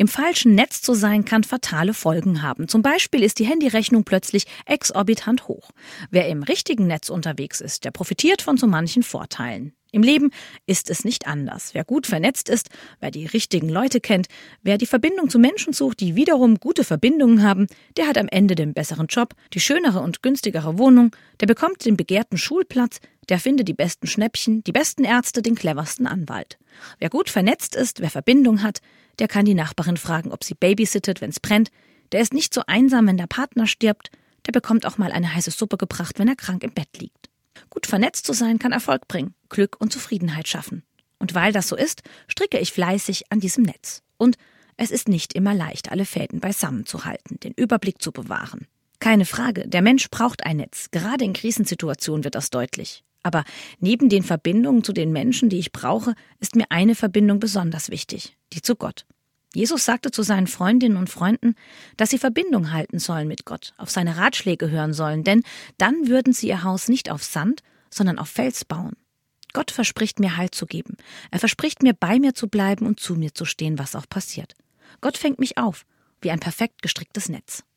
Im falschen Netz zu sein, kann fatale Folgen haben. Zum Beispiel ist die Handyrechnung plötzlich exorbitant hoch. Wer im richtigen Netz unterwegs ist, der profitiert von so manchen Vorteilen. Im Leben ist es nicht anders. Wer gut vernetzt ist, wer die richtigen Leute kennt, wer die Verbindung zu Menschen sucht, die wiederum gute Verbindungen haben, der hat am Ende den besseren Job, die schönere und günstigere Wohnung, der bekommt den begehrten Schulplatz, der findet die besten Schnäppchen, die besten Ärzte, den cleversten Anwalt. Wer gut vernetzt ist, wer Verbindung hat, der kann die Nachbarin fragen, ob sie babysittet, wenn's brennt, der ist nicht so einsam, wenn der Partner stirbt, der bekommt auch mal eine heiße Suppe gebracht, wenn er krank im Bett liegt. Gut vernetzt zu sein kann Erfolg bringen, Glück und Zufriedenheit schaffen. Und weil das so ist, stricke ich fleißig an diesem Netz. Und es ist nicht immer leicht, alle Fäden beisammen zu halten, den Überblick zu bewahren. Keine Frage, der Mensch braucht ein Netz. Gerade in Krisensituationen wird das deutlich. Aber neben den Verbindungen zu den Menschen, die ich brauche, ist mir eine Verbindung besonders wichtig, die zu Gott. Jesus sagte zu seinen Freundinnen und Freunden, dass sie Verbindung halten sollen mit Gott, auf seine Ratschläge hören sollen, denn dann würden sie ihr Haus nicht auf Sand, sondern auf Fels bauen. Gott verspricht mir Halt zu geben. Er verspricht mir, bei mir zu bleiben und zu mir zu stehen, was auch passiert. Gott fängt mich auf, wie ein perfekt gestricktes Netz.